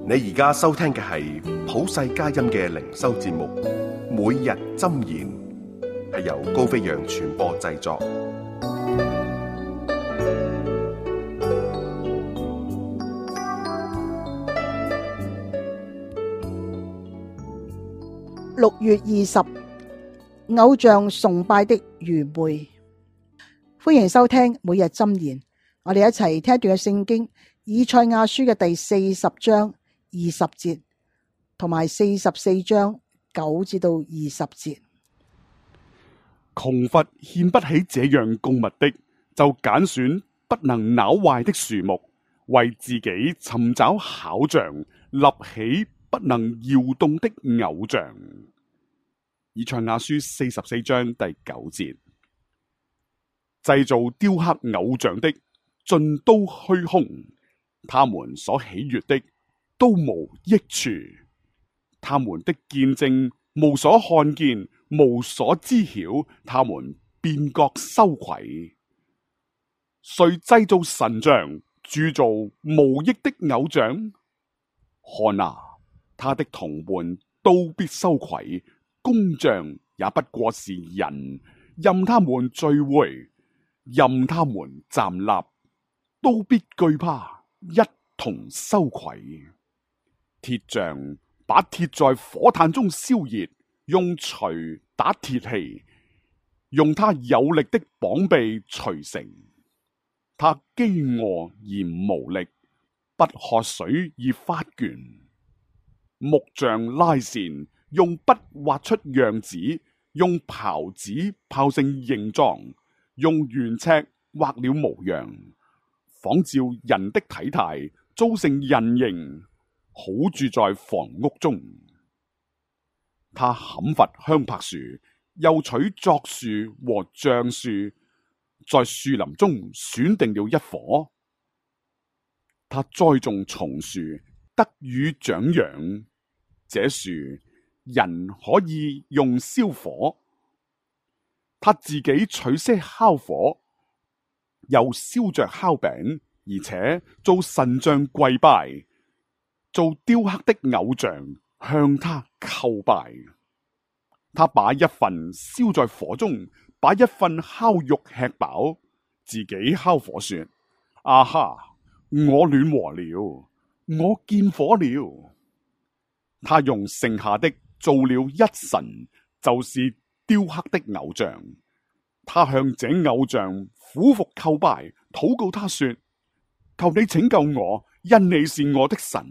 你而家收聽嘅係普世佳音嘅靈修節目，每日箴言，係由高飛揚傳播製作。 6月20，偶像崇拜的愚昧。歡迎收聽每日箴言，我哋一齊聽一段嘅聖經，以賽亞書嘅第40章20節，同埋44章9至到20節。 窮乏獻不起這樣供物的，就揀選不能朽壞的樹木，為自己尋找巧匠，立起不能搖動的偶像。以賽亞書44章第9節，製造雕刻偶像的盡都虛空，他們所喜悅的都無益處，他們的見證無所看見，無所知曉，他們便覺羞愧。誰製造神像，鑄造無益的偶像？看啊，他的同伴都必羞愧，工匠也不過是人，任他們聚會，任他們站立，都必懼怕，一同羞愧。鐵匠把鐵在火炭中燒熱，用錘打鐵器，用他有力的膀臂錘成。他飢餓而無力，不喝水而發倦。木匠拉線，用筆畫出樣子，用刨子刨成形狀，用圓尺畫了模樣，仿照人的體態，造成人形，好住在房屋中。他砍伐香柏樹，又取柞樹和橡樹，在樹林中選定了一棵。他栽種松樹，得以長養。這樹人可以用燒火，他自己取些烤火，又燒着烤餅，而且做神像跪拜，做雕刻的偶像向他叩拜。他把一份燒在火中，把一份烤肉吃飽，自己烤火說：啊哈，我暖和了，我見火了。他用剩下的做了一神，就是雕刻的偶像。他向這偶像俯伏叩拜，禱告他說：求你拯救我，因你是我的神。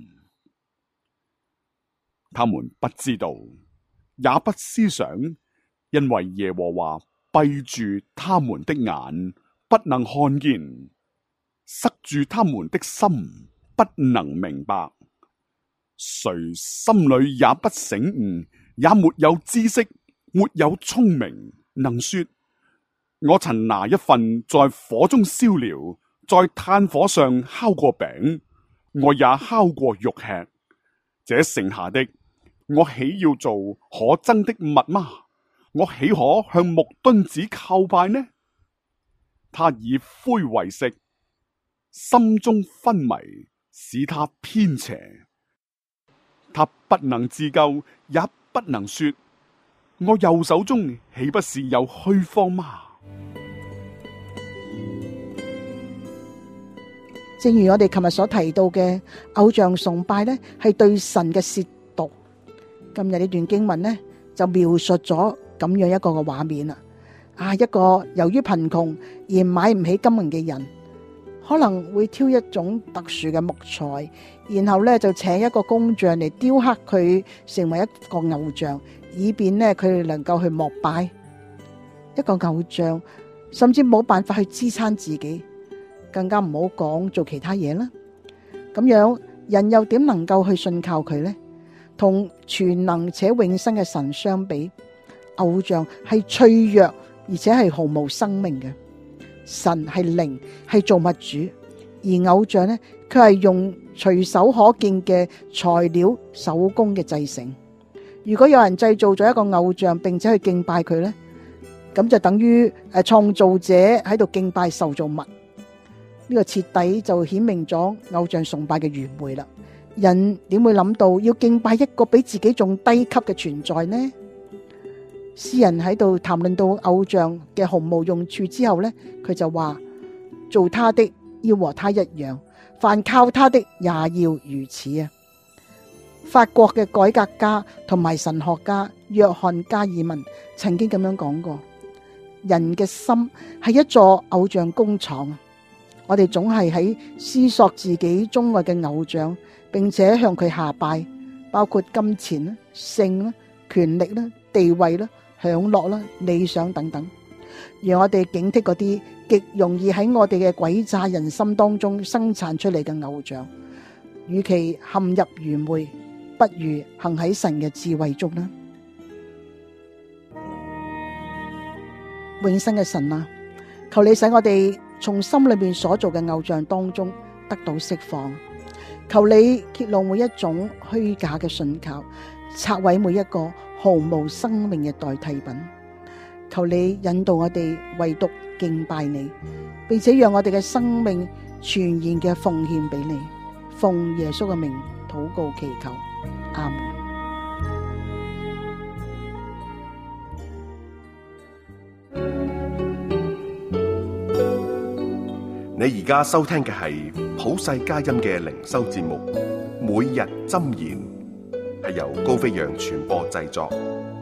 他們不知道，也不思想，因為耶和華閉住他們的眼，不能看見，塞住他們的心，不能明白。誰心裏也不醒悟，也沒有知識，沒有聰明，能說：我曾拿一份在火中燒了，在炭火上烤過餅，我也烤過肉吃。這剩下的，我豈要做可憎的物嗎？我豈可向木墩子叩拜呢？他以灰為色，心中昏迷，使他偏邪。他不能自救，也不能說：我右手中豈不是有虛謊嗎？ 正如我哋琴日所提到嘅，偶像崇拜呢係對神嘅褻瀆。今日呢段經文呢就描述咗咁樣一個嘅畫面啦。一個由於貧窮而買唔起金銀嘅人，可能會挑一種特殊嘅木材，然後呢就請一個工匠嚟雕刻佢成為一個偶像，以便呢佢哋能夠去膜拜。一個偶像甚至冇辦法去支撐自己，更加唔好講做其他嘢啦。咁樣人又點能夠去信靠佢呢？同全能且永生嘅神相比，偶像係脆弱而且係毫無生命嘅。神係靈，係造物主，而偶像呢，佢係用隨手可見嘅材料手工嘅製成。如果有人製造咗一個偶像，並且去敬拜佢呢，咁就等於創造者喺度敬拜受造物。呢個徹底就顯明咗偶像崇拜嘅愚昧啦。 人點會諗到要敬拜一個比自己仲低級嘅存在呢？詩人喺度談論到偶像嘅毫無用處之後呢，佢就話：做他的要和他一樣，凡靠他的也要如此啊！法國嘅改革家同埋神學家約翰加爾文曾經咁樣講過：人嘅心係一座偶像工廠，我哋總係喺思索自己鍾愛嘅偶像，並且向佢下拜，包括金錢啦、性啦、權力啦、地位啦、享樂啦、理想等等。讓我哋警惕嗰啲極容易喺我哋嘅詭詐人心當中生產出嚟嘅偶像，與其陷入愚昧，不如行喺神嘅智慧中啦。永生嘅神啊，求你使我哋從心裏面所做嘅偶像當中得到釋放，求你揭露每一種虛假嘅信靠，拆毀每一個毫無生命嘅代替品。求你引導我哋唯獨敬拜你，並且讓我哋嘅生命全然嘅奉獻俾你。奉耶穌嘅名禱告祈求，阿門。 你而家收聽嘅係普世佳音嘅靈修節目《每日箴言》，係由高飛揚傳播製作。